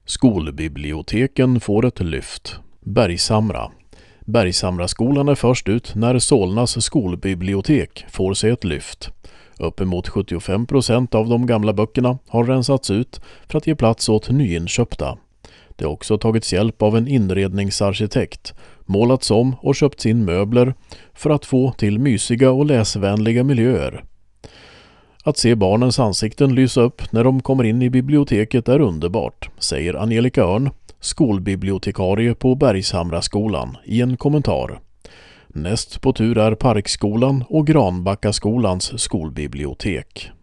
Skolbiblioteken får ett lyft. Bergshamra. Bergshamraskolan är först ut när Solnas skolbibliotek får sig ett lyft. Uppemot 75% av de gamla böckerna har rensats ut för att ge plats åt nyinköpta. Det har också tagits hjälp av en inredningsarkitekt, målats om och köpts in möbler för att få till mysiga och läsvänliga miljöer. Att se barnens ansikten lysa upp när de kommer in i biblioteket är underbart, säger Angelica Örn, skolbibliotekarie på Bergshamraskolan, i en kommentar. Näst på tur är Parkskolan och Granbackaskolans skolbibliotek.